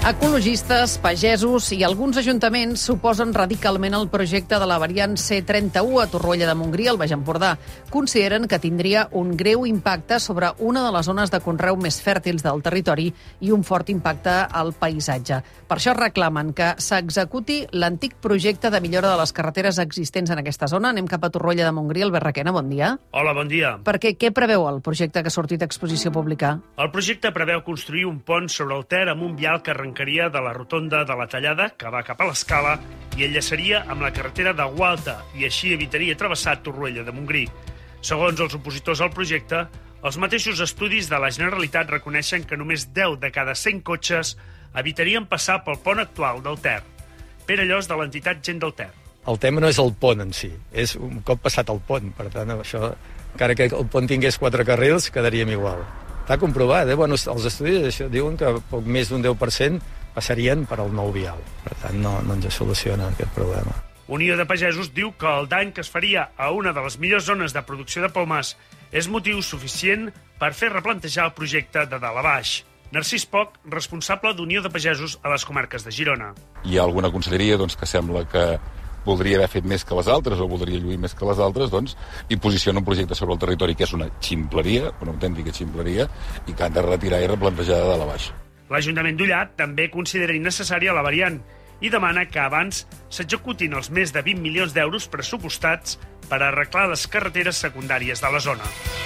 Ecologistes, pagesos i alguns ajuntaments s'oposen radicalment al projecte de la variant C31 a Torroella de Montgrí, al Baix Empordà. Consideren que tindria un greu impacte sobre una de les zones de conreu més fèrtils del territori i un fort impacte al paisatge. Per això reclamen que s'executi l'antic projecte de millora de les carreteres existents en aquesta zona. Anem cap a Torroella de Montgrí. Albert Requena, bon dia. Hola, bon dia. Perquè què preveu el projecte que ha sortit a exposició pública? El projecte preveu construir un pont sobre el Ter amb un vial que arrencaria de la rotonda de la Tallada, que va cap a l'Escala, i enllaçaria amb la carretera de Gualta, i així evitaria travessar Torroella de Montgrí. Segons els opositors al projecte, els mateixos estudis de la Generalitat reconeixen que només 10 de cada 100 cotxes evitarien passar pel pont actual del Ter. Pere Llos, de l'entitat Gent del Ter. El tema no és el pont en si, és un cop passat el pont. Per tant, això, encara que el pont tingués 4 carrils, quedaríem igual. Està comprovat, Bueno, els estudis això diuen que poc més d'un 10% passarien per al nou vial. Per tant, no ens soluciona aquest problema. Unió de Pagesos diu que el dany que es faria a una de les millors zones de producció de pomes és motiu suficient per fer replantejar el projecte de dalt a baix. Narcís Poch, responsable d'Unió de Pagesos a les comarques de Girona. Hi ha alguna conselleria que sembla que voldria haver fet més que les altres o voldria lluir més que les altres, i posiciona un projecte sobre el territori que és una ximpleria, una autèntica ximpleria, i que han de retirar i replantejar de dalt a baix. L'Ajuntament d'Ullat també considera innecessària la variant i demana que abans s'executin els més de 20 milions d'euros pressupostats per arreglar les carreteres secundàries de la zona.